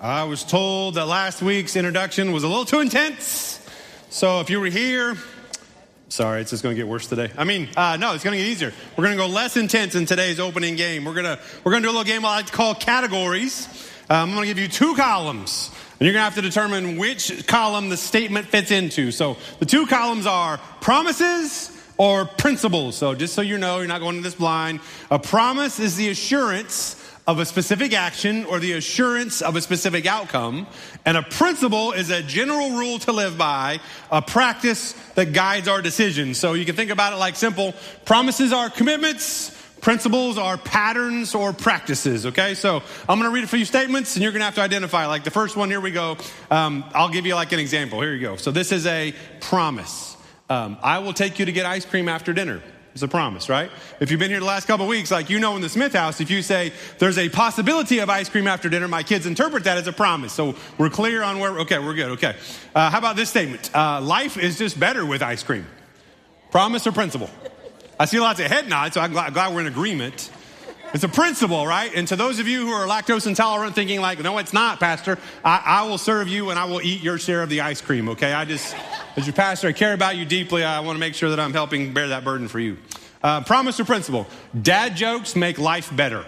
I was told that last week's introduction was a little too intense. So if you were here, sorry, it's just going to get worse today. No, it's going to get easier. We're going to go less intense in today's opening game. We're going to do a little game I like to call categories. I'm going to give you two columns, and you're going to have to determine which column the statement fits into. So the two columns are promises or principles. So just so you know, you're not going into this blind. A promise is the assurance of a specific action or the assurance of a specific outcome. And a principle is a general rule to live by, a practice that guides our decisions. So you can think about it like simple. Promises are commitments. Principles are patterns or practices, okay? So I'm going to read a few statements, and you're going to have to identify. Like the first one, here we go. I'll give you like an example. Here you go. So this is a promise. I will take you to get ice cream after dinner. It's a promise, right? If you've been here the last couple of weeks, like you know in the Smith house, if you say there's a possibility of ice cream after dinner, my kids interpret that as a promise. So we're clear on where, okay, we're good, okay. How about this statement? Life is just better with ice cream. Promise or principle? I see lots of head nods, so I'm glad we're in agreement. It's a principle, right? And to those of you who are lactose intolerant thinking like, no, it's not, Pastor, I will serve you and I will eat your share of the ice cream, okay? As your pastor, I care about you deeply. I want to make sure that I'm helping bear that burden for you. Promise or principle? Dad jokes make life better.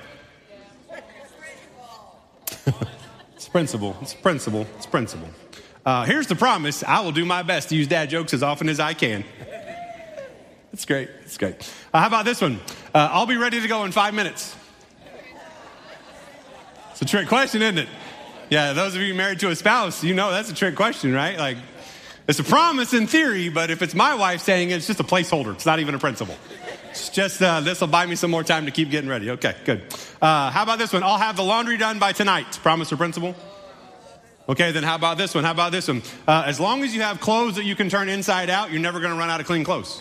It's principle. It's principle. It's principle. Here's the promise. I will do my best to use dad jokes as often as I can. It's great. It's great. How about this one? I'll be ready to go in 5 minutes. It's a trick question, isn't it? Yeah, those of you married to a spouse, you know that's a trick question, right? Like, it's a promise in theory, but if it's my wife saying it, it's just a placeholder. It's not even a principle. It's just, this will buy me some more time to keep getting ready. Okay, good. How about this one? I'll have the laundry done by tonight. Promise or principle? Okay, then how about this one? How about this one? As long as you have clothes that you can turn inside out, you're never going to run out of clean clothes.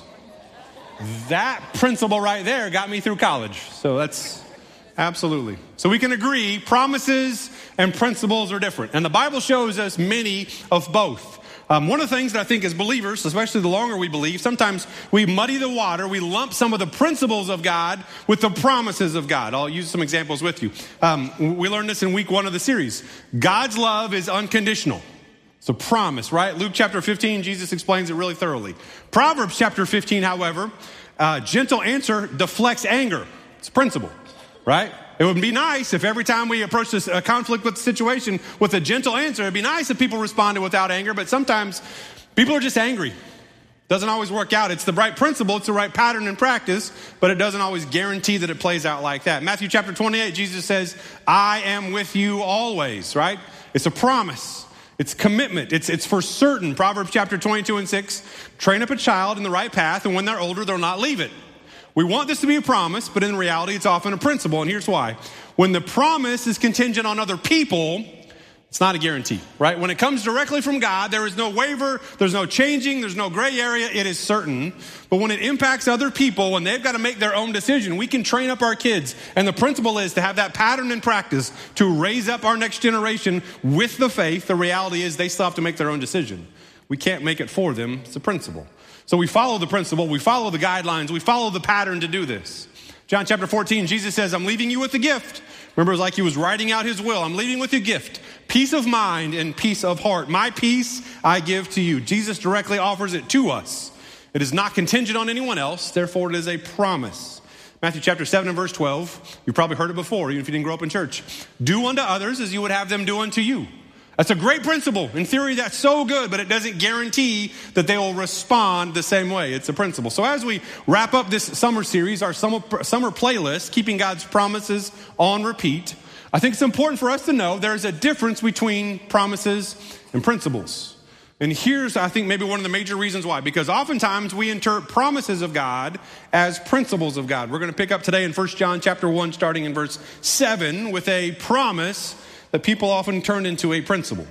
That principle right there got me through college. So that's absolutely. So we can agree promises and principles are different. And the Bible shows us many of both. One of the things that I think as believers, especially the longer we believe, sometimes we muddy the water. We lump some of the principles of God with the promises of God. I'll use some examples with you. We learned this in week 1 of the series. God's love is unconditional. It's a promise, right? Luke chapter 15, Jesus explains it really thoroughly. Proverbs chapter 15, however, gentle answer deflects anger. It's a principle, right? It would be nice if every time we approach a conflict with the situation with a gentle answer, it'd be nice if people responded without anger, but sometimes people are just angry. Doesn't always work out. It's the right principle, it's the right pattern and practice, but it doesn't always guarantee that it plays out like that. Matthew chapter 28, Jesus says, I am with you always, right? It's a promise. It's commitment. It's for certain. Proverbs chapter 22 and 6, train up a child in the right path, and when they're older, they'll not leave it. We want this to be a promise, but in reality, it's often a principle, and here's why. When the promise is contingent on other people, it's not a guarantee, right? When it comes directly from God, there is no waiver, there's no changing, there's no gray area, it is certain. But when it impacts other people, when they've got to make their own decision, we can train up our kids. And the principle is to have that pattern and practice to raise up our next generation with the faith. The reality is they still have to make their own decision. We can't make it for them. It's a principle. So we follow the principle, we follow the guidelines, we follow the pattern to do this. John chapter 14, Jesus says, I'm leaving you with a gift. Remember, it was like he was writing out his will. I'm leaving with a gift, peace of mind and peace of heart. My peace I give to you. Jesus directly offers it to us. It is not contingent on anyone else. Therefore, it is a promise. Matthew chapter 7 and verse 12. You probably heard it before, even if you didn't grow up in church. Do unto others as you would have them do unto you. That's a great principle. In theory, that's so good, but it doesn't guarantee that they will respond the same way. It's a principle. So as we wrap up this summer series, our summer playlist, Keeping God's Promises on Repeat, I think it's important for us to know there's a difference between promises and principles. And here's, I think, maybe one of the major reasons why. Because oftentimes we interpret promises of God as principles of God. We're going to pick up today in 1 John chapter 1, starting in verse 7, with a promise that people often turn into a principle.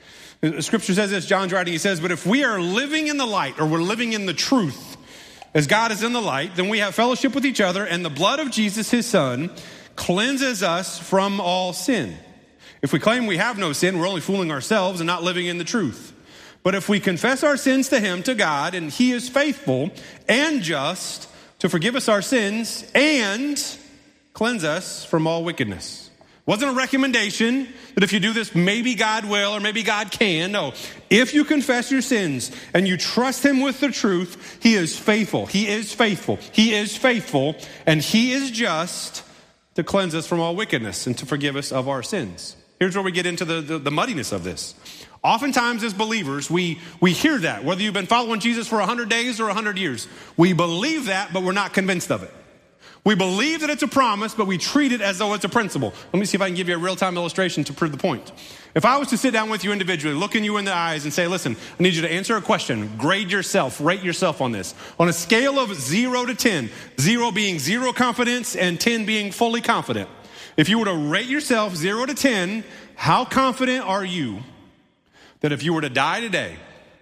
The scripture says this, John's writing, he says, but if we are living in the light, or we're living in the truth, as God is in the light, then we have fellowship with each other, and the blood of Jesus, his son, cleanses us from all sin. If we claim we have no sin, we're only fooling ourselves and not living in the truth. But if we confess our sins to him, to God, and he is faithful and just to forgive us our sins and cleanse us from all wickedness. Wasn't a recommendation that if you do this, maybe God will or maybe God can. No, if you confess your sins and you trust him with the truth, he is faithful. He is faithful. He is faithful, and he is just to cleanse us from all wickedness and to forgive us of our sins. Here's where we get into the muddiness of this. Oftentimes as believers, we hear that, whether you've been following Jesus for 100 days or 100 years. We believe that, but we're not convinced of it. We believe that it's a promise, but we treat it as though it's a principle. Let me see if I can give you a real-time illustration to prove the point. If I was to sit down with you individually, looking you in the eyes and say, listen, I need you to answer a question, grade yourself, rate yourself on this. On a scale of 0 to 10, 0 being zero confidence and 10 being fully confident. If you were to rate yourself 0 to 10, how confident are you that if you were to die today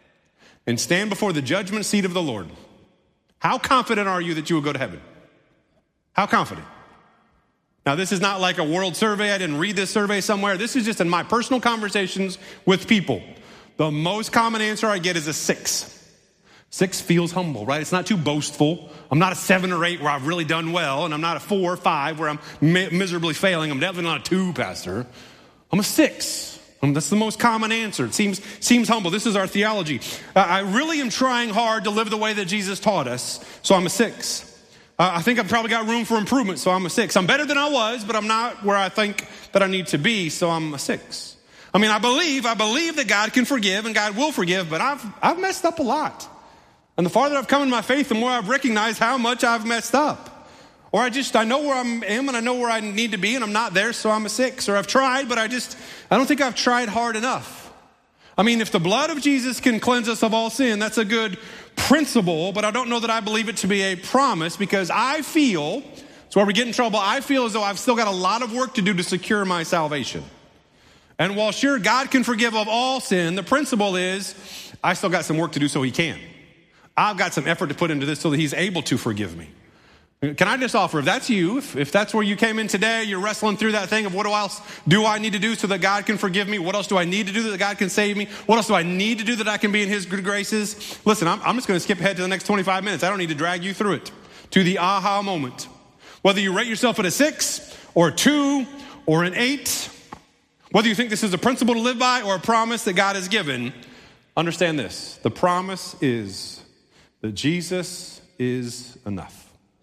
and stand before the judgment seat of the Lord, how confident are you that you will go to heaven? How confident? Now, this is not like a world survey. I didn't read this survey somewhere. This is just in my personal conversations with people. The most common answer I get is a 6. 6 feels humble, right? It's not too boastful. I'm not a 7 or 8 where I've really done well, and I'm not a 4 or 5 where I'm miserably failing. I'm definitely not a 2, Pastor. I'm a 6. That's the most common answer. It seems humble. This is our theology. I really am trying hard to live the way that Jesus taught us, so I'm a 6. I think I've probably got room for improvement, so I'm a 6. I'm better than I was, but I'm not where I think that I need to be, so I'm a 6. I mean, I believe that God can forgive and God will forgive, but I've messed up a lot. And the farther I've come in my faith, the more I've recognized how much I've messed up. Or I know where I am and I know where I need to be and I'm not there, so I'm a 6. Or I've tried, but I don't think I've tried hard enough. I mean, if the blood of Jesus can cleanse us of all sin, that's a good principle, but I don't know that I believe it to be a promise, because I feel, it's where we get in trouble, I feel as though I've still got a lot of work to do to secure my salvation. And while sure, God can forgive of all sin, the principle is I still got some work to do so he can. I've got some effort to put into this so that he's able to forgive me. Can I just offer, if that's you, if that's where you came in today, you're wrestling through that thing of what else do I need to do so that God can forgive me? What else do I need to do that God can save me? What else do I need to do that I can be in his good graces? Listen, I'm just going to skip ahead to the next 25 minutes. I don't need to drag you through it, to the aha moment. Whether you rate yourself at a 6 or a 2 or an 8, whether you think this is a principle to live by or a promise that God has given, understand this. The promise is that Jesus is enough.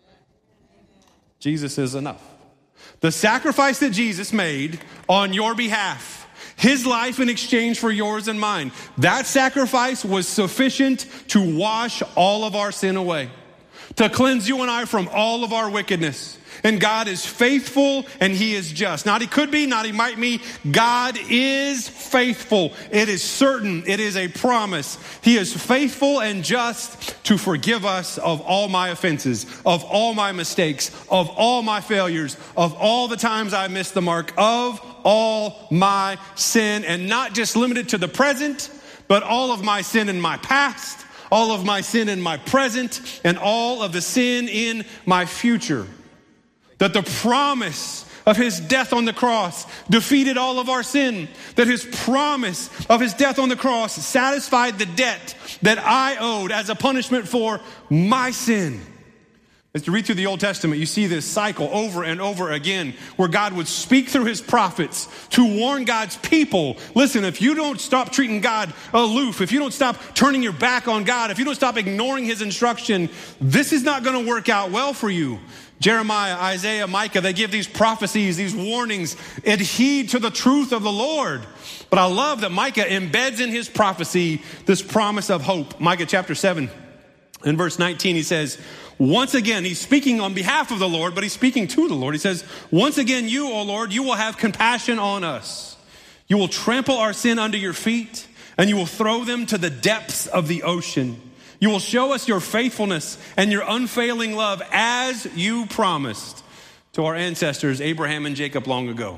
Jesus is enough. The sacrifice that Jesus made on your behalf, his life in exchange for yours and mine, that sacrifice was sufficient to wash all of our sin away, to cleanse you and I from all of our wickedness. And God is faithful and he is just. Not he could be, not he might be. God is faithful. It is certain. It is a promise. He is faithful and just to forgive us of all my offenses, of all my mistakes, of all my failures, of all the times I missed the mark, of all my sin. And not just limited to the present, but all of my sin in my past, all of my sin in my present, and all of the sin in my future. That the promise of his death on the cross defeated all of our sin. That his promise of his death on the cross satisfied the debt that I owed as a punishment for my sin. As you read through the Old Testament, you see this cycle over and over again where God would speak through his prophets to warn God's people. Listen, if you don't stop treating God aloof, if you don't stop turning your back on God, if you don't stop ignoring his instruction, this is not going to work out well for you. Jeremiah, Isaiah, Micah, they give these prophecies, these warnings, adhere to the truth of the Lord. But I love that Micah embeds in his prophecy this promise of hope. Micah chapter 7 in verse 19, he says, once again, he's speaking on behalf of the Lord, but he's speaking to the Lord. He says, once again, you, O Lord, you will have compassion on us. You will trample our sin under your feet, and you will throw them to the depths of the ocean. You will show us your faithfulness and your unfailing love as you promised to our ancestors, Abraham and Jacob, long ago.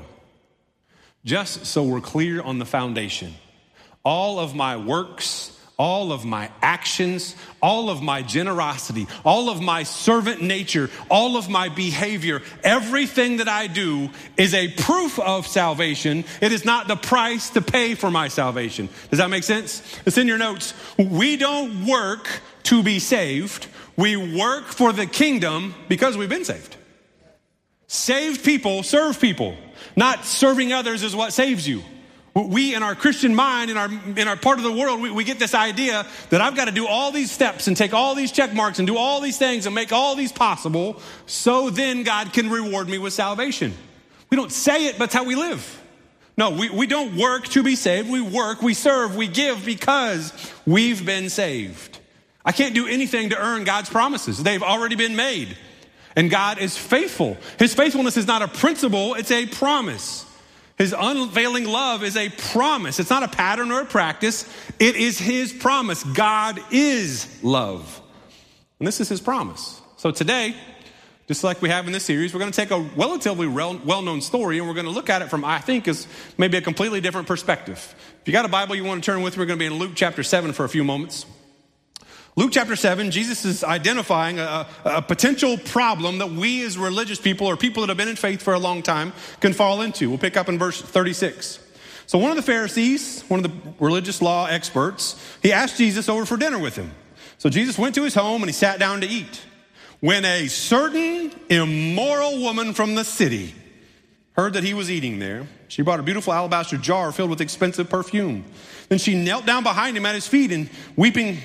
Just so we're clear on the foundation, all of my works, all of my actions, all of my generosity, all of my servant nature, all of my behavior, everything that I do is a proof of salvation. It is not the price to pay for my salvation. Does that make sense? It's in your notes. We don't work to be saved. We work for the kingdom because we've been saved. Saved people serve people. Not serving others is what saves you. We, in our Christian mind, in our part of the world, we get this idea that I've got to do all these steps and take all these check marks and do all these things and make all these possible so then God can reward me with salvation. We don't say it, but it's how we live. No, we don't work to be saved. We work, we serve, we give because we've been saved. I can't do anything to earn God's promises. They've already been made. And God is faithful. His faithfulness is not a principle, it's a promise. His unfailing love is a promise. It's not a pattern or a practice. It is his promise. God is love. And this is his promise. So today, just like we have in this series, we're going to take a relatively well-known story and we're going to look at it from, I think, is maybe a completely different perspective. If you got a Bible you want to turn with, we're going to be in Luke chapter 7 for a few moments. Luke chapter 7, Jesus is identifying a potential problem that we as religious people or people that have been in faith for a long time can fall into. We'll pick up in verse 36. So one of the Pharisees, one of the religious law experts, he asked Jesus over for dinner with him. So Jesus went to his home and he sat down to eat. When a certain immoral woman from the city heard that he was eating there, she brought a beautiful alabaster jar filled with expensive perfume. Then she knelt down behind him at his feet and weeping.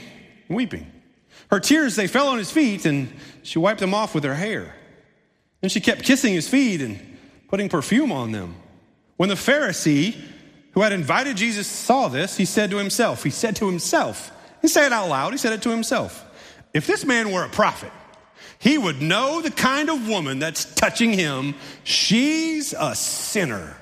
Her tears, they fell on his feet and she wiped them off with her hair. Then she kept kissing his feet and putting perfume on them. When the Pharisee who had invited Jesus saw this, he said to himself, he said it out loud, he said it to himself, if this man were a prophet, he would know the kind of woman that's touching him. She's a sinner.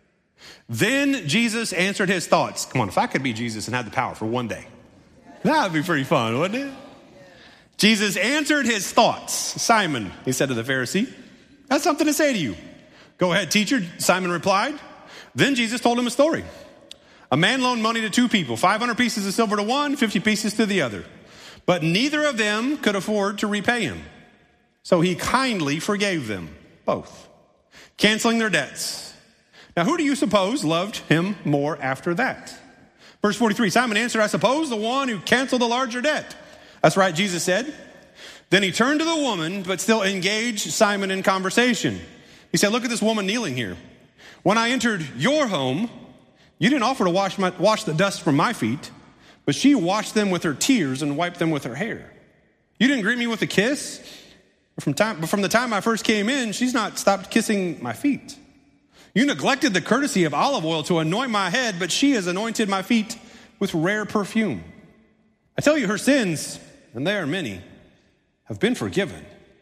Then Jesus answered his thoughts. Come on, if I could be Jesus and have the power for one day, that would be pretty fun, wouldn't it? Jesus answered his thoughts. Simon, he said to the Pharisee, that's something to say to you. Go ahead, teacher, Simon replied. Then Jesus told him a story. A man loaned money to two people, 500 pieces of silver to one, 50 pieces to the other. But neither of them could afford to repay him. So he kindly forgave them both, canceling their debts. Now, who do you suppose loved him more after that? Verse 43, Simon answered, I suppose the one who canceled the larger debt. That's right, Jesus said. Then he turned to the woman, but still engaged Simon in conversation. He said, look at this woman kneeling here. When I entered your home, you didn't offer to wash the dust from my feet, but she washed them with her tears and wiped them with her hair. You didn't greet me with a kiss, but from the time I first came in, she's not stopped kissing my feet. You neglected the courtesy of olive oil to anoint my head, but she has anointed my feet with rare perfume. I tell you, her sins, and they are many, have been forgiven.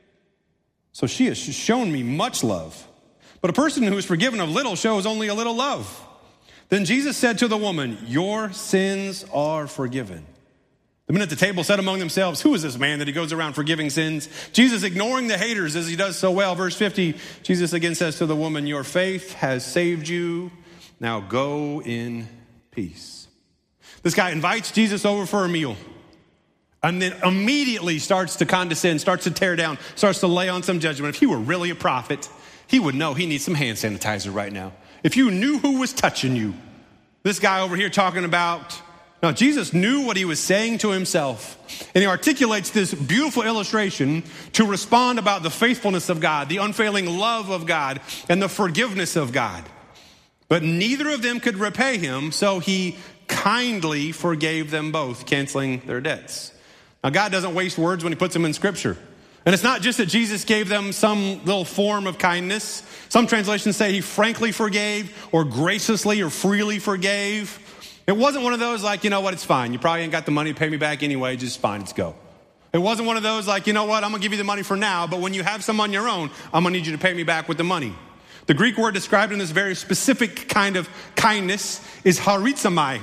So she has shown me much love. But a person who is forgiven of little shows only a little love. Then Jesus said to the woman, your sins are forgiven. The men at the table said among themselves, who is this man that he goes around forgiving sins? Jesus, ignoring the haters as he does so well. Verse 50, Jesus again says to the woman, your faith has saved you. Now go in peace. This guy invites Jesus over for a meal and then immediately starts to condescend, starts to tear down, starts to lay on some judgment. If he were really a prophet, he would know he needs some hand sanitizer right now. If you knew who was touching you, this guy over here talking about... Now, Jesus knew what he was saying to himself, and he articulates this beautiful illustration to respond about the faithfulness of God, the unfailing love of God, and the forgiveness of God. But neither of them could repay him, so he kindly forgave them both, canceling their debts. Now, God doesn't waste words when he puts them in Scripture. And it's not just that Jesus gave them some little form of kindness. Some translations say he frankly forgave, or graciously or freely forgave. It wasn't one of those like, you know what, it's fine. You probably ain't got the money to pay me back anyway. Just fine, let's go. It wasn't one of those like, you know what, I'm going to give you the money for now, but when you have some on your own, I'm going to need you to pay me back with the money. The Greek word described in this very specific kind of kindness is harizomai.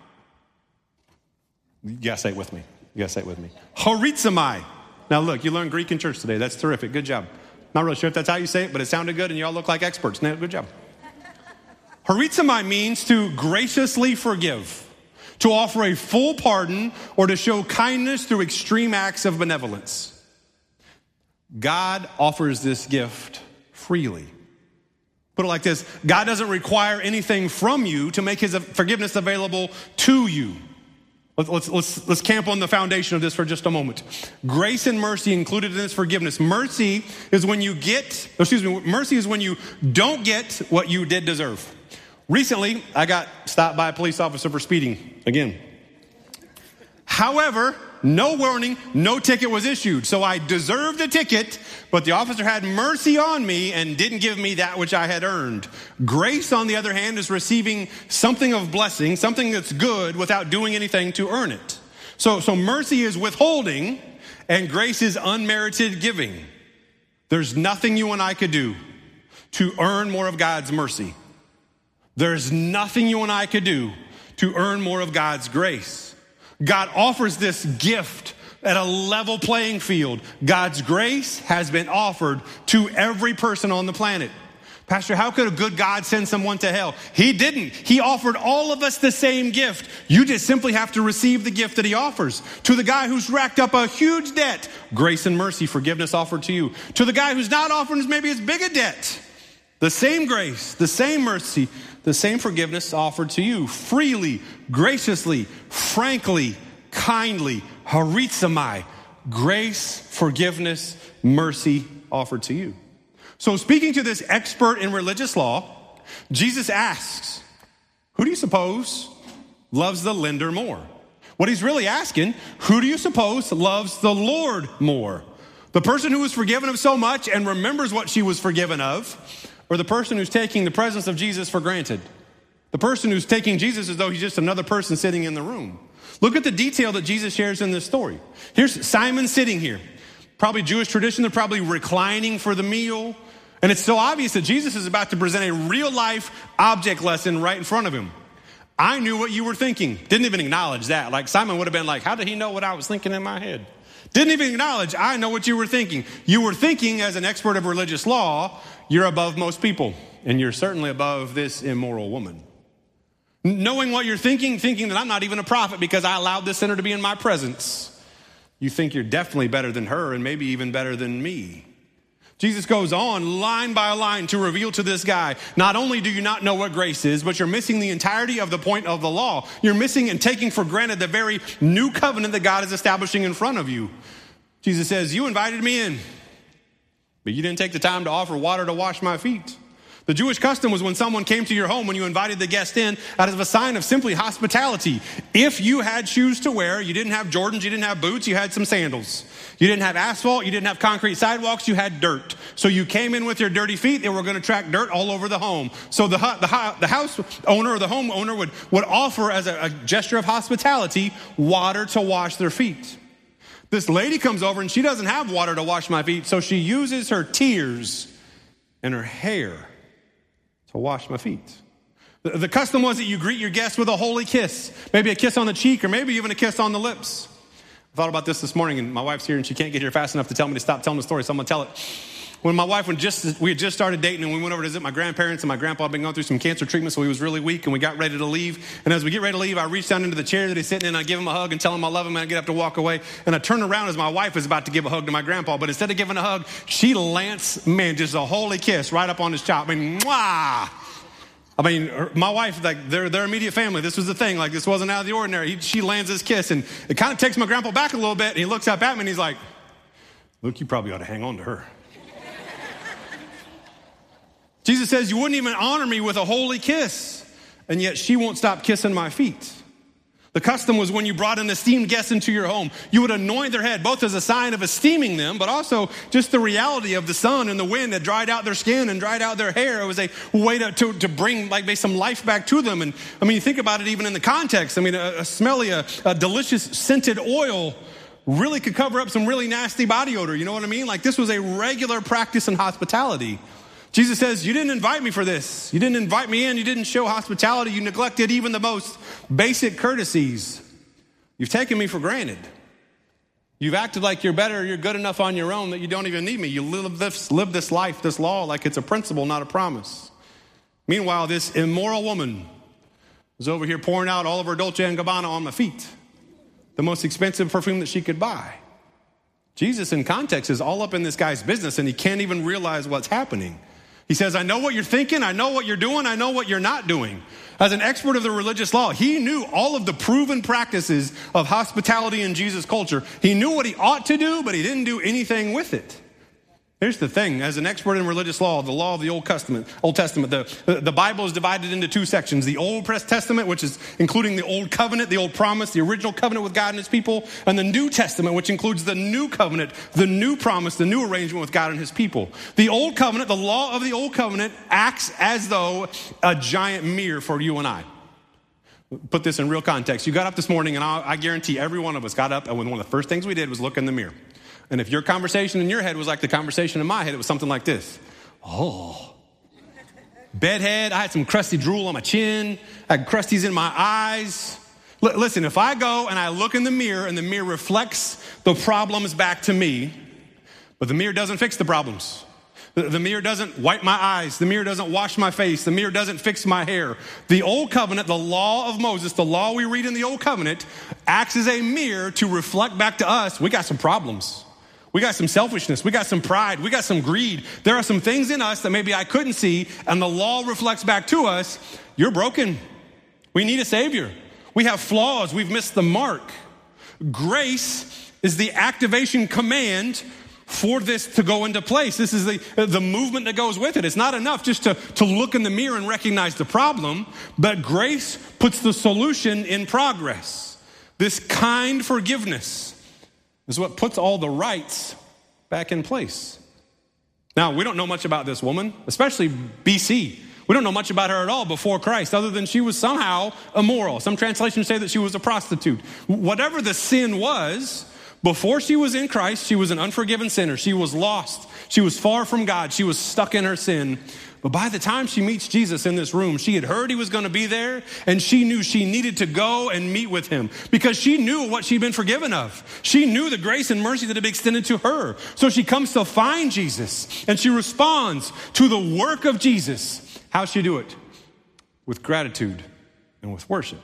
You got to say it with me. Harizomai. Now look, you learned Greek in church today. That's terrific. Good job. Not really sure if that's how you say it, but it sounded good and you all look like experts. Now, good job. Harizomai means to graciously forgive, to offer a full pardon, or to show kindness through extreme acts of benevolence. God offers this gift freely. Put it like this, God doesn't require anything from you to make his forgiveness available to you. Let's camp on the foundation of this for just a moment. Grace and mercy included in this forgiveness. Mercy is when you don't get what you did deserve. Recently, I got stopped by a police officer for speeding again. However, no warning, no ticket was issued. So I deserved a ticket, but the officer had mercy on me and didn't give me that which I had earned. Grace, on the other hand, is receiving something of blessing, something that's good without doing anything to earn it. So mercy is withholding and grace is unmerited giving. There's nothing you and I could do to earn more of God's mercy. There's nothing you and I could do to earn more of God's grace. God offers this gift at a level playing field. God's grace has been offered to every person on the planet. Pastor, how could a good God send someone to hell? He didn't. He offered all of us the same gift. You just simply have to receive the gift that he offers. To the guy who's racked up a huge debt, grace and mercy, forgiveness offered to you. To the guy who's not offering maybe as big a debt, the same grace, the same mercy, the same forgiveness offered to you freely, graciously, frankly, kindly, harizomai, grace, forgiveness, mercy offered to you. So speaking to this expert in religious law, Jesus asks, who do you suppose loves the lender more? What he's really asking, who do you suppose loves the Lord more? The person who was forgiven of so much and remembers what she was forgiven of, or the person who's taking the presence of Jesus for granted? The person who's taking Jesus as though he's just another person sitting in the room. Look at the detail that Jesus shares in this story. Here's Simon sitting here. Probably Jewish tradition, they're probably reclining for the meal. And it's so obvious that Jesus is about to present a real life object lesson right in front of him. I knew what you were thinking. Didn't even acknowledge that. Like Simon would have been like, how did he know what I was thinking in my head? Didn't even acknowledge, I know what you were thinking. You were thinking, as an expert of religious law, you're above most people. And you're certainly above this immoral woman. Knowing what you're thinking that I'm not even a prophet because I allowed this sinner to be in my presence. You think you're definitely better than her and maybe even better than me. Jesus goes on line by line to reveal to this guy, not only do you not know what grace is, but you're missing the entirety of the point of the law. You're missing and taking for granted the very new covenant that God is establishing in front of you. Jesus says, you invited me in, but you didn't take the time to offer water to wash my feet. The Jewish custom was when someone came to your home, when you invited the guest in, out of a sign of simply hospitality. If you had shoes to wear, you didn't have Jordans, you didn't have boots, you had some sandals. You didn't have asphalt, you didn't have concrete sidewalks, you had dirt. So you came in with your dirty feet, and were going to track dirt all over the home. So the house owner or the homeowner would offer as a gesture of hospitality water to wash their feet. This lady comes over and she doesn't have water to wash my feet, so she uses her tears and her hair to wash my feet. The custom was that you greet your guests with a holy kiss, maybe a kiss on the cheek or maybe even a kiss on the lips. I thought about this morning, and my wife's here and she can't get here fast enough to tell me to stop telling the story, so I'm going to tell it. When my wife, we had just started dating and we went over to visit my grandparents, and my grandpa had been going through some cancer treatment, so he was really weak, and we got ready to leave. And as we get ready to leave, I reach down into the chair that he's sitting in, and I give him a hug and tell him I love him, and I get up to walk away. And I turn around as my wife is about to give a hug to my grandpa, but instead of giving a hug, she just a holy kiss right up on his chop. Mwah! My wife, like, they're immediate family. This was the thing. Like, this wasn't out of the ordinary. She lands this kiss, and it kind of takes my grandpa back a little bit, and he looks up at me, and he's like, Luke, you probably ought to hang on to her. Jesus says, you wouldn't even honor me with a holy kiss, and yet she won't stop kissing my feet. The custom was when you brought an esteemed guest into your home, you would anoint their head, both as a sign of esteeming them, but also just the reality of the sun and the wind that dried out their skin and dried out their hair. It was a way to bring maybe some life back to them. And you think about it even in the context. A smelly, a delicious scented oil really could cover up some really nasty body odor. You know what I mean? Like, this was a regular practice in hospitality. Jesus says, you didn't invite me for this. You didn't invite me in. You didn't show hospitality. You neglected even the most basic courtesies. You've taken me for granted. You've acted like you're better, you're good enough on your own that you don't even need me. You live this life, this law, like it's a principle, not a promise. Meanwhile, this immoral woman is over here pouring out all of her Dolce & Gabbana on my feet, the most expensive perfume that she could buy. Jesus, in context, is all up in this guy's business, and he can't even realize what's happening. He says, I know what you're thinking, I know what you're doing, I know what you're not doing. As an expert of the religious law, he knew all of the proven practices of hospitality in Jesus' culture. He knew what he ought to do, but he didn't do anything with it. Here's the thing. As an expert in religious law, the law of the Old Testament, the Bible is divided into two sections. The Old Testament, which is including the Old Covenant, the Old Promise, the original covenant with God and his people, and the New Testament, which includes the New Covenant, the new promise, the new arrangement with God and his people. The Old Covenant, the law of the Old Covenant, acts as though a giant mirror for you and I. Put this in real context. You got up this morning, and I guarantee every one of us got up, and one of the first things we did was look in the mirror. And if your conversation in your head was like the conversation in my head, it was something like this. Oh. Bedhead, I had some crusty drool on my chin. I had crusties in my eyes. Listen, if I go and I look in the mirror and the mirror reflects the problems back to me, but the mirror doesn't fix the problems. The mirror doesn't wipe my eyes. The mirror doesn't wash my face. The mirror doesn't fix my hair. The Old Covenant, the law of Moses, the law we read in the Old Covenant, acts as a mirror to reflect back to us. We got some problems. We got some selfishness. We got some pride. We got some greed. There are some things in us that maybe I couldn't see, and the law reflects back to us. You're broken. We need a Savior. We have flaws. We've missed the mark. Grace is the activation command for this to go into place. This is the movement that goes with it. It's not enough just to look in the mirror and recognize the problem, but grace puts the solution in progress. This kind forgiveness is what puts all the rights back in place. Now, we don't know much about this woman, especially BC. We don't know much about her at all before Christ, other than she was somehow immoral. Some translations say that she was a prostitute. Whatever the sin was, before she was in Christ, she was an unforgiven sinner. She was lost. She was far from God. She was stuck in her sin. But by the time she meets Jesus in this room, she had heard he was going to be there, and she knew she needed to go and meet with him because she knew what she'd been forgiven of. She knew the grace and mercy that had been extended to her. So she comes to find Jesus, and she responds to the work of Jesus. How's she do it? With gratitude and with worship.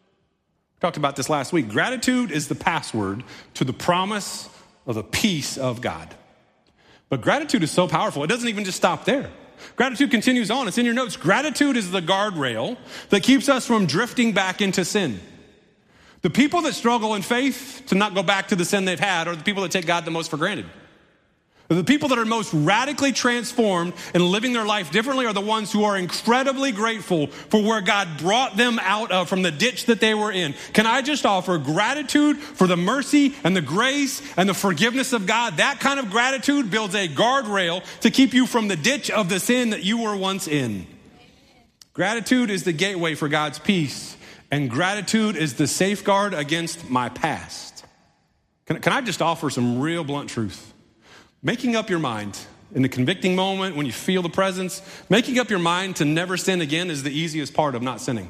We talked about this last week. Gratitude is the password to the promise of the peace of God. But gratitude is so powerful, it doesn't even just stop there. Gratitude continues on. It's in your notes. Gratitude is the guardrail that keeps us from drifting back into sin. The people that struggle in faith to not go back to the sin they've had are the people that take God the most for granted. The people that are most radically transformed and living their life differently are the ones who are incredibly grateful for where God brought them out of from the ditch that they were in. Can I just offer gratitude for the mercy and the grace and the forgiveness of God? That kind of gratitude builds a guardrail to keep you from the ditch of the sin that you were once in. Gratitude is the gateway for God's peace, and gratitude is the safeguard against my past. Can I just offer some real blunt truth? Making up your mind in the convicting moment when you feel the presence, making up your mind to never sin again is the easiest part of not sinning.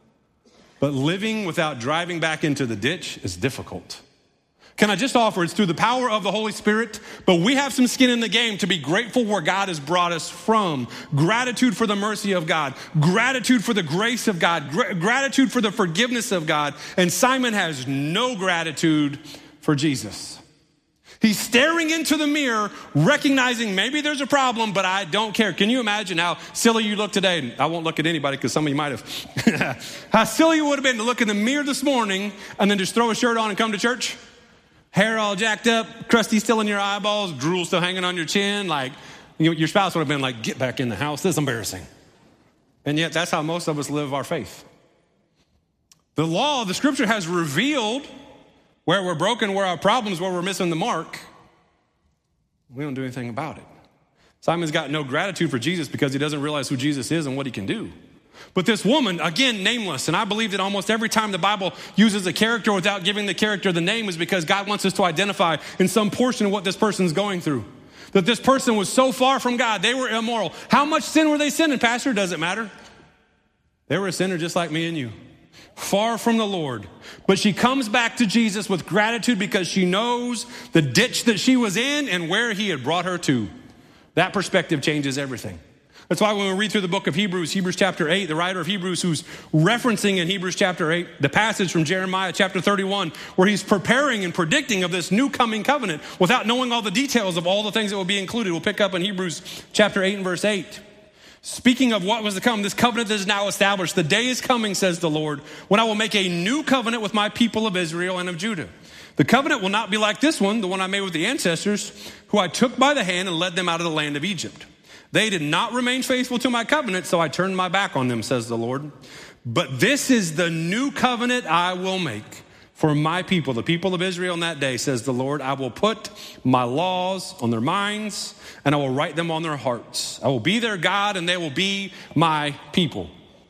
But living without driving back into the ditch is difficult. Can I just offer, it's through the power of the Holy Spirit, but we have some skin in the game to be grateful where God has brought us from. Gratitude for the mercy of God, gratitude for the grace of God, gratitude for the forgiveness of God. And Simon has no gratitude for Jesus. He's staring into the mirror, recognizing maybe there's a problem, but I don't care. Can you imagine how silly you look today? I won't look at anybody because some of you might have. How silly you would have been to look in the mirror this morning and then just throw a shirt on and come to church? Hair all jacked up, crusty still in your eyeballs, drool still hanging on your chin. Like, your spouse would have been like, get back in the house. This is embarrassing. And yet that's how most of us live our faith. The law, the scripture has revealed where we're broken, where our problems, where we're missing the mark. We don't do anything about it. Simon's got no gratitude for Jesus because he doesn't realize who Jesus is and what he can do. But this woman, again, nameless, and I believe that almost every time the Bible uses a character without giving the character the name is because God wants us to identify in some portion of what this person's going through. That this person was so far from God, they were immoral. How much sin were they sinning, Pastor? Does it matter? They were a sinner just like me and you. Far from the Lord. But she comes back to Jesus with gratitude because she knows the ditch that she was in and where he had brought her to. That perspective changes everything. That's why when we read through the book of Hebrews chapter 8, the writer of Hebrews who's referencing in Hebrews chapter 8, the passage from Jeremiah chapter 31, where he's preparing and predicting of this new coming covenant without knowing all the details of all the things that will be included. We'll pick up in Hebrews chapter 8 and verse 8. Speaking of what was to come, this covenant that is now established, the day is coming, says the Lord, when I will make a new covenant with my people of Israel and of Judah. The covenant will not be like this one, the one I made with the ancestors, who I took by the hand and led them out of the land of Egypt. They did not remain faithful to my covenant, so I turned my back on them, says the Lord. But this is the new covenant I will make for my people, the people of Israel in that day, says the Lord. I will put my laws on their minds, and I will write them on their hearts. I will be their God, and they will be my people.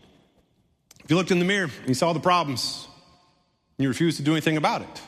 If you looked in the mirror and you saw the problems, and you refused to do anything about it,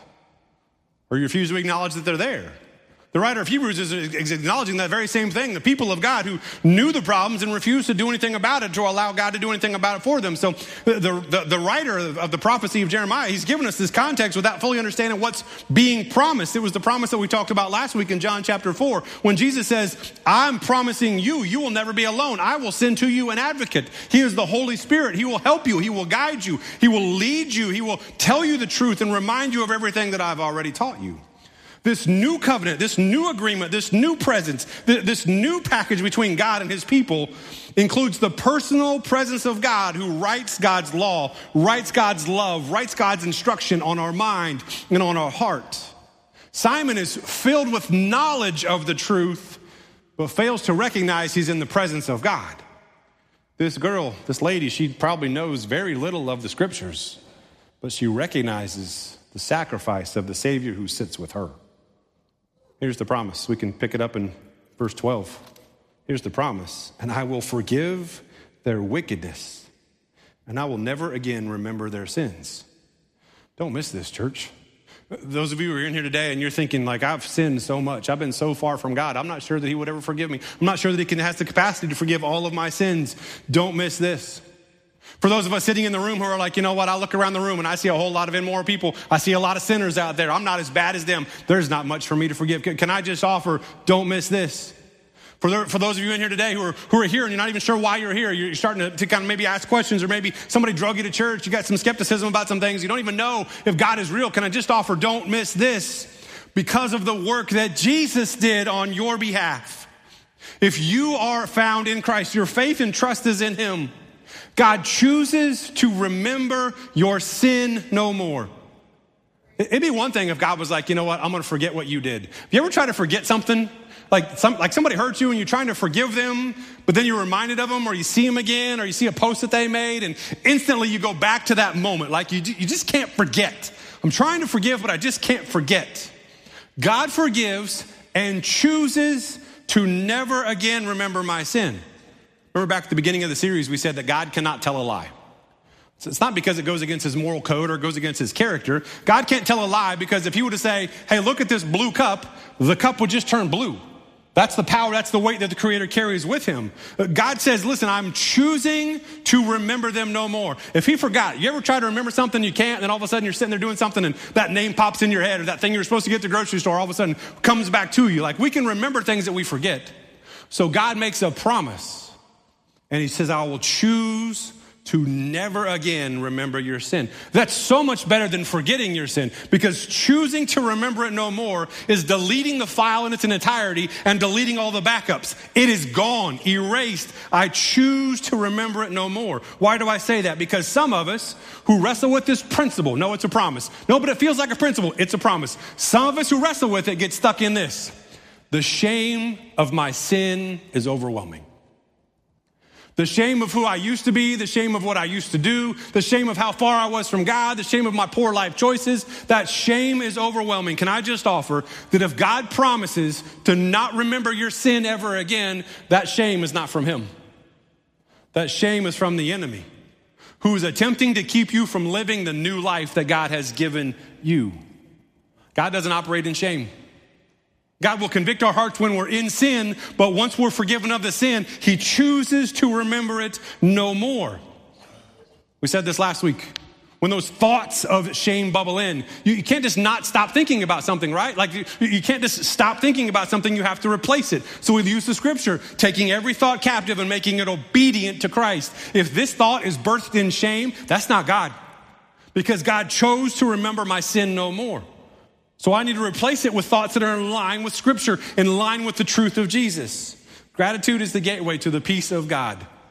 or you refuse to acknowledge that they're there, the writer of Hebrews is acknowledging that very same thing. The people of God who knew the problems and refused to do anything about it, to allow God to do anything about it for them. So the writer of the prophecy of Jeremiah, he's given us this context without fully understanding what's being promised. It was the promise that we talked about last week in John chapter 4, when Jesus says, I'm promising you, you will never be alone. I will send to you an advocate. He is the Holy Spirit. He will help you. He will guide you. He will lead you. He will tell you the truth and remind you of everything that I've already taught you. This new covenant, this new agreement, this new presence, this new package between God and his people includes the personal presence of God, who writes God's law, writes God's love, writes God's instruction on our mind and on our heart. Simon is filled with knowledge of the truth, but fails to recognize he's in the presence of God. This girl, this lady, she probably knows very little of the scriptures, but she recognizes the sacrifice of the Savior who sits with her. Here's the promise. We can pick it up in verse 12. Here's the promise. And I will forgive their wickedness, and I will never again remember their sins. Don't miss this, church. Those of you who are in here today and you're thinking, like, I've sinned so much. I've been so far from God. I'm not sure that he would ever forgive me. I'm not sure that he has the capacity to forgive all of my sins. Don't miss this. For those of us sitting in the room who are like, you know what, I look around the room and I see a whole lot of immoral people. I see a lot of sinners out there. I'm not as bad as them. There's not much for me to forgive. Can I just offer, don't miss this? For those of you in here today who are here and you're not even sure why you're here, you're starting to kind of maybe ask questions, or maybe somebody drug you to church, you got some skepticism about some things, you don't even know if God is real. Can I just offer, don't miss this? Because of the work that Jesus did on your behalf. If you are found in Christ, your faith and trust is in him, God chooses to remember your sin no more. It'd be one thing if God was like, you know what, I'm going to forget what you did. Have you ever tried to forget something? Like somebody hurt you and you're trying to forgive them, but then you're reminded of them, or you see them again, or you see a post that they made, and instantly you go back to that moment. Like you just can't forget. I'm trying to forgive, but I just can't forget. God forgives and chooses to never again remember my sin. Remember back at the beginning of the series, we said that God cannot tell a lie. So it's not because it goes against his moral code or goes against his character. God can't tell a lie, because if he were to say, hey, look at this blue cup, the cup would just turn blue. That's the power, that's the weight that the Creator carries with him. God says, listen, I'm choosing to remember them no more. If he forgot, you ever try to remember something you can't, and then all of a sudden you're sitting there doing something and that name pops in your head, or that thing you're supposed to get at the grocery store all of a sudden comes back to you. Like, we can remember things that we forget. So God makes a promise. And he says, I will choose to never again remember your sin. That's so much better than forgetting your sin, because choosing to remember it no more is deleting the file in its entirety and deleting all the backups. It is gone, erased. I choose to remember it no more. Why do I say that? Because some of us who wrestle with this principle, no, it's a promise. No, but it feels like a principle. It's a promise. Some of us who wrestle with it get stuck in this. The shame of my sin is overwhelming. The shame of who I used to be, the shame of what I used to do, the shame of how far I was from God, the shame of my poor life choices, that shame is overwhelming. Can I just offer that if God promises to not remember your sin ever again, that shame is not from him. That shame is from the enemy, who is attempting to keep you from living the new life that God has given you. God doesn't operate in shame. God will convict our hearts when we're in sin, but once we're forgiven of the sin, he chooses to remember it no more. We said this last week. When those thoughts of shame bubble in, you can't just not stop thinking about something, right? Like you can't just stop thinking about something, you have to replace it. So we use the scripture, taking every thought captive and making it obedient to Christ. If this thought is birthed in shame, that's not God, because God chose to remember my sin no more. So I need to replace it with thoughts that are in line with Scripture, in line with the truth of Jesus. Gratitude is the gateway to the peace of God.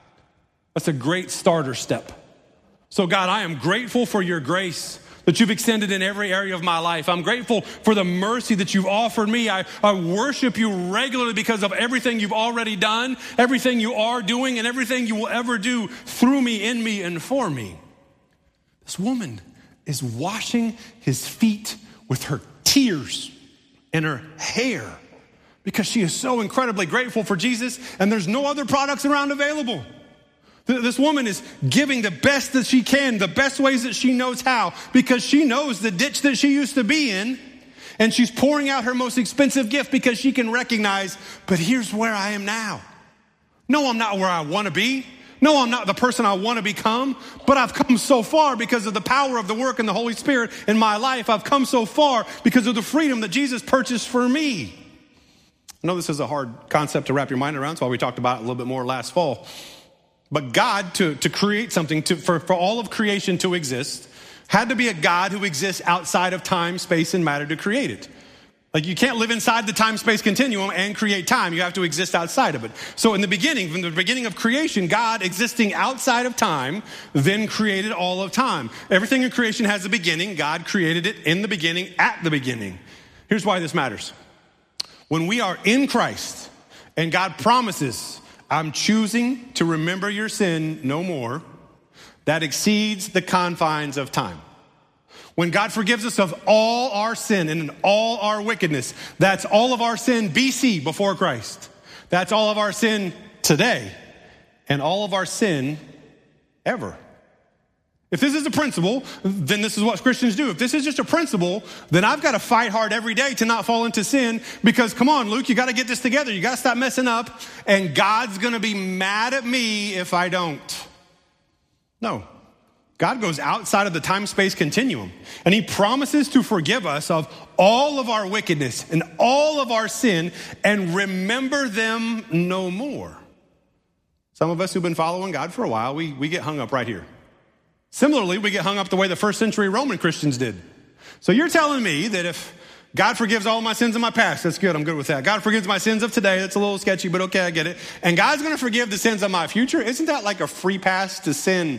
That's a great starter step. So God, I am grateful for your grace that you've extended in every area of my life. I'm grateful for the mercy that you've offered me. I worship you regularly because of everything you've already done, everything you are doing, and everything you will ever do through me, in me, and for me. This woman is washing his feet with her tears and her hair because she is so incredibly grateful for Jesus, and there's no other products around available. This woman is giving the best that she can, the best ways that she knows how, because she knows the ditch that she used to be in, and she's pouring out her most expensive gift because she can recognize, but here's where I am now. No, I'm not where I want to be. No, I'm not the person I want to become, but I've come so far because of the power of the work and the Holy Spirit in my life. I've come so far because of the freedom that Jesus purchased for me. I know this is a hard concept to wrap your mind around. That's why we talked about it a little bit more last fall. But God, to create something, for all of creation to exist, had to be a God who exists outside of time, space, and matter to create it. Like you can't live inside the time-space continuum and create time. You have to exist outside of it. So in the beginning, from the beginning of creation, God existing outside of time, then created all of time. Everything in creation has a beginning. God created it in the beginning, at the beginning. Here's why this matters. When we are in Christ and God promises, I'm choosing to remember your sin no more, that exceeds the confines of time. When God forgives us of all our sin and all our wickedness, that's all of our sin BC, before Christ. That's all of our sin today and all of our sin ever. If this is a principle, then this is what Christians do. If this is just a principle, then I've got to fight hard every day to not fall into sin because, come on, Luke, you got to get this together. You got to stop messing up, and God's going to be mad at me if I don't. No. God goes outside of the time-space continuum, and he promises to forgive us of all of our wickedness and all of our sin and remember them no more. Some of us who've been following God for a while, we get hung up right here. Similarly, we get hung up the way the first century Roman Christians did. So you're telling me that if God forgives all my sins of my past, that's good, I'm good with that. God forgives my sins of today, that's a little sketchy, but okay, I get it. And God's going to forgive the sins of my future? Isn't that like a free pass to sin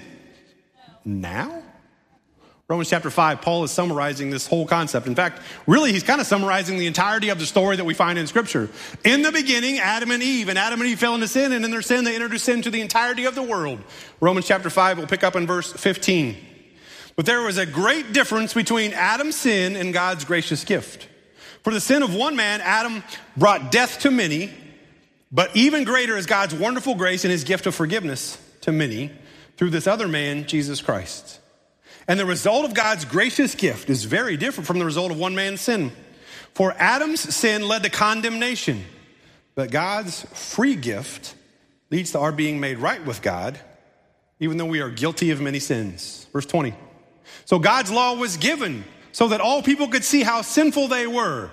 now? Romans chapter 5, Paul is summarizing this whole concept. In fact, really, he's kind of summarizing the entirety of the story that we find in Scripture. In the beginning, Adam and Eve fell into sin, and in their sin, they introduced sin to the entirety of the world. Romans chapter 5, we'll pick up in verse 15. But there was a great difference between Adam's sin and God's gracious gift. For the sin of one man, Adam, brought death to many, but even greater is God's wonderful grace and his gift of forgiveness to many through this other man, Jesus Christ. And the result of God's gracious gift is very different from the result of one man's sin. For Adam's sin led to condemnation, but God's free gift leads to our being made right with God, even though we are guilty of many sins. Verse 20. So God's law was given so that all people could see how sinful they were.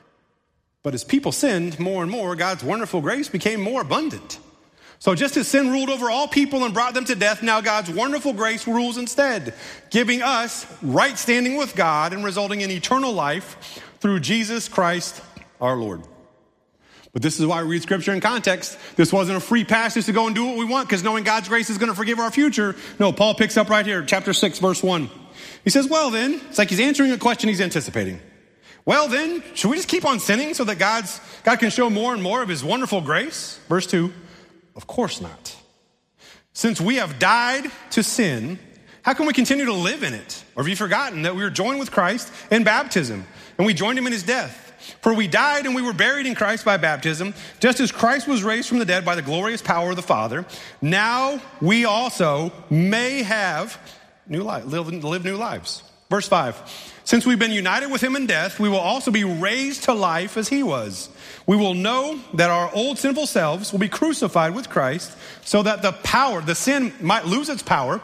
But as people sinned more and more, God's wonderful grace became more abundant. So just as sin ruled over all people and brought them to death, now God's wonderful grace rules instead, giving us right standing with God and resulting in eternal life through Jesus Christ our Lord. But this is why we read Scripture in context. This wasn't a free passage to go and do what we want because knowing God's grace is going to forgive our future. No, Paul picks up right here, chapter 6, verse 1. He says, well then, it's like he's answering a question he's anticipating. Well then, should we just keep on sinning so that God can show more and more of his wonderful grace? Verse 2. Of course not. Since we have died to sin, how can we continue to live in it? Or have you forgotten that we were joined with Christ in baptism, and we joined him in his death? For we died and we were buried in Christ by baptism, just as Christ was raised from the dead by the glorious power of the Father. Now we also may have new life, live new lives. Verse 5. Since we've been united with him in death, we will also be raised to life as he was. We will know that our old sinful selves will be crucified with Christ so that the sin might lose its power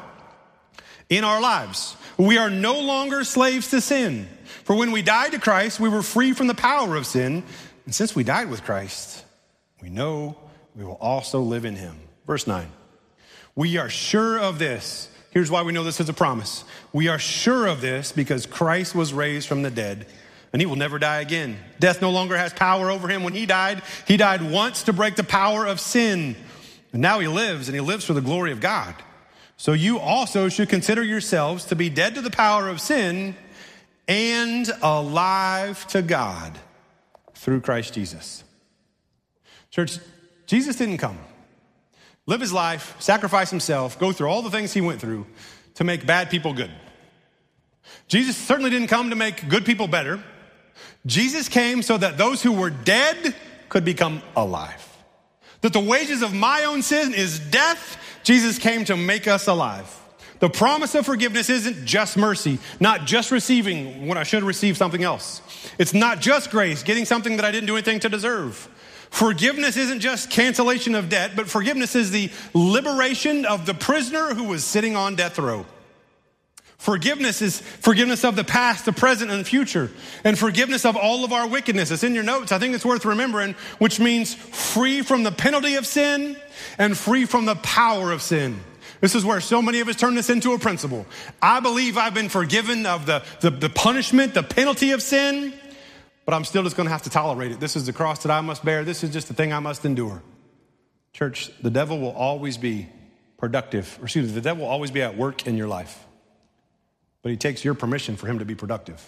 in our lives. We are no longer slaves to sin. For when we died to Christ, we were free from the power of sin. And since we died with Christ, we know we will also live in him. Verse 9. We are sure of this. Here's why we know this is a promise. We are sure of this because Christ was raised from the dead, and he will never die again. Death no longer has power over him. When he died once to break the power of sin. And now he lives, and he lives for the glory of God. So you also should consider yourselves to be dead to the power of sin and alive to God through Christ Jesus. Church, Jesus didn't come, live his life, sacrifice himself, go through all the things he went through to make bad people good. Jesus certainly didn't come to make good people better. Jesus came so that those who were dead could become alive. That the wages of my own sin is death. Jesus came to make us alive. The promise of forgiveness isn't just mercy, not just receiving when I should receive something else. It's not just grace, getting something that I didn't do anything to deserve. Forgiveness isn't just cancellation of debt, but forgiveness is the liberation of the prisoner who was sitting on death row. Forgiveness is forgiveness of the past, the present, and the future. And forgiveness of all of our wickedness. It's in your notes. I think it's worth remembering, which means free from the penalty of sin and free from the power of sin. This is where so many of us turn this into a principle. I believe I've been forgiven of the punishment, the penalty of sin, but I'm still just going to have to tolerate it. This is the cross that I must bear. This is just the thing I must endure. Church, the devil will always be the devil will always be at work in your life. But he takes your permission for him to be productive.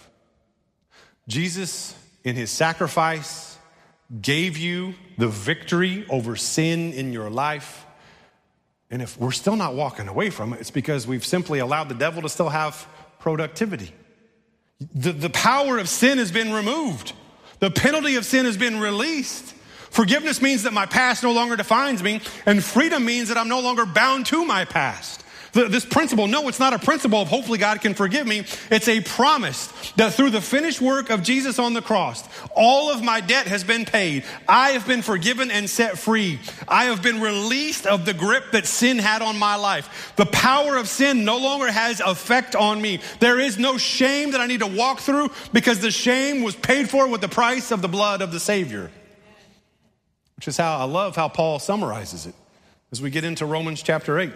Jesus, in his sacrifice, gave you the victory over sin in your life. And if we're still not walking away from it, it's because we've simply allowed the devil to still have productivity. The power of sin has been removed. The penalty of sin has been released. Forgiveness means that my past no longer defines me, and freedom means that I'm no longer bound to my past. This principle, no, it's not a principle of hopefully God can forgive me. It's a promise that through the finished work of Jesus on the cross, all of my debt has been paid. I have been forgiven and set free. I have been released of the grip that sin had on my life. The power of sin no longer has effect on me. There is no shame that I need to walk through because the shame was paid for with the price of the blood of the Savior. Which is how I love how Paul summarizes it as we get into Romans chapter 8.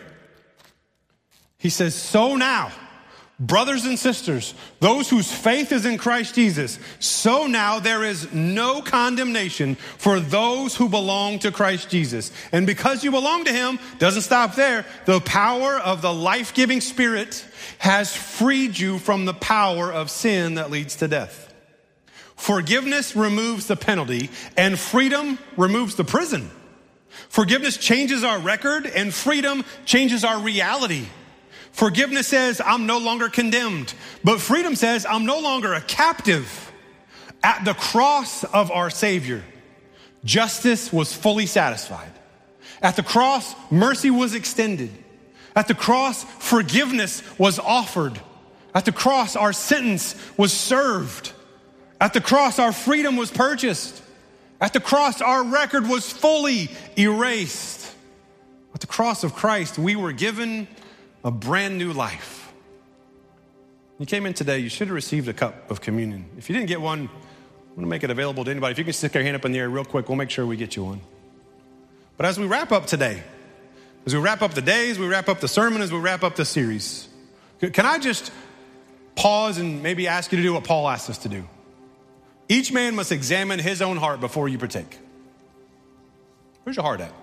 He says, so now, brothers and sisters, those whose faith is in Christ Jesus, so now there is no condemnation for those who belong to Christ Jesus. And because you belong to him, doesn't stop there. The power of the life-giving Spirit has freed you from the power of sin that leads to death. Forgiveness removes the penalty, and freedom removes the prison. Forgiveness changes our record, and freedom changes our reality. Forgiveness says, I'm no longer condemned. But freedom says, I'm no longer a captive. At the cross of our Savior, justice was fully satisfied. At the cross, mercy was extended. At the cross, forgiveness was offered. At the cross, our sentence was served. At the cross, our freedom was purchased. At the cross, our record was fully erased. At the cross of Christ, we were given a brand new life. You came in today, you should have received a cup of communion. If you didn't get one, I'm going to make it available to anybody. If you can stick your hand up in the air real quick, we'll make sure we get you one. But as we wrap up today, as we wrap up the day, as we wrap up the sermon, as we wrap up the series, can I just pause and maybe ask you to do what Paul asked us to do? Each man must examine his own heart before you partake. Where's your heart at?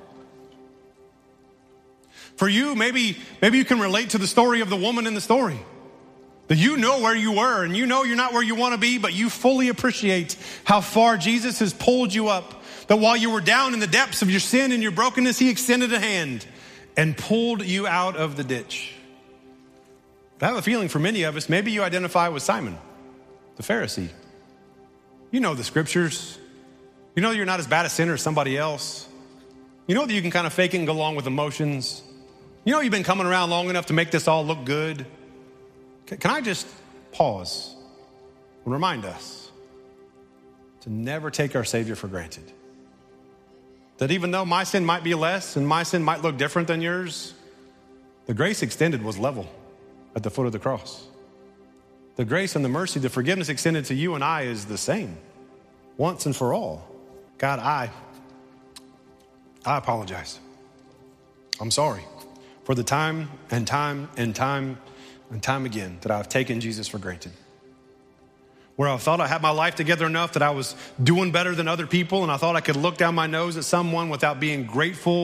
For you, maybe you can relate to the story of the woman in the story. That you know where you were and you know you're not where you want to be, but you fully appreciate how far Jesus has pulled you up. That while you were down in the depths of your sin and your brokenness, he extended a hand and pulled you out of the ditch. But I have a feeling for many of us, maybe you identify with Simon, the Pharisee. You know the scriptures. You know you're not as bad a sinner as somebody else. You know that you can kind of fake it and go along with emotions. You know you've been coming around long enough to make this all look good. Can I just pause and remind us to never take our Savior for granted? That even though my sin might be less and my sin might look different than yours, the grace extended was level at the foot of the cross. The grace and the mercy, the forgiveness extended to you and I is the same, once and for all. God, I apologize. I'm sorry for the time and time and time and time again that I've taken Jesus for granted. Where I thought I had my life together enough that I was doing better than other people, and I thought I could look down my nose at someone without being grateful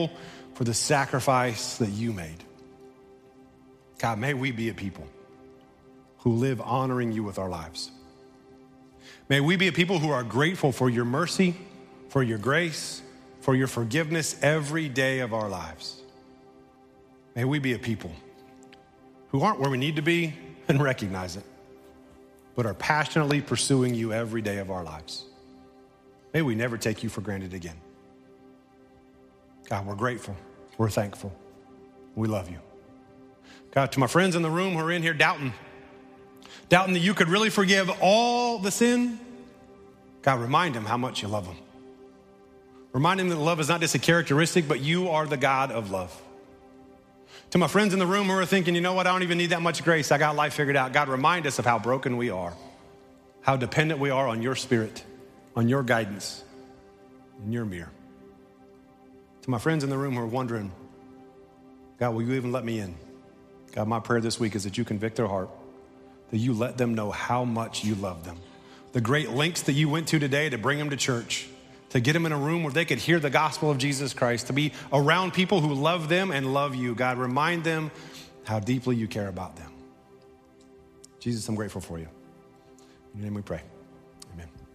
for the sacrifice that you made. God, may we be a people who live honoring you with our lives. May we be a people who are grateful for your mercy, for your grace, for your forgiveness every day of our lives. May we be a people who aren't where we need to be and recognize it, but are passionately pursuing you every day of our lives. May we never take you for granted again. God, we're grateful. We're thankful. We love you. God, to my friends in the room who are in here doubting that you could really forgive all the sin, God, remind them how much you love them. Remind them that love is not just a characteristic, but you are the God of love. To my friends in the room who are thinking, you know what, I don't even need that much grace. I got life figured out. God, remind us of how broken we are, how dependent we are on your spirit, on your guidance, in your mirror. To my friends in the room who are wondering, God, will you even let me in? God, my prayer this week is that you convict their heart, that you let them know how much you love them. The great lengths that you went to today to bring them to church, to get them in a room where they could hear the gospel of Jesus Christ, to be around people who love them and love you. God, remind them how deeply you care about them. Jesus, I'm grateful for you. In your name we pray. Amen.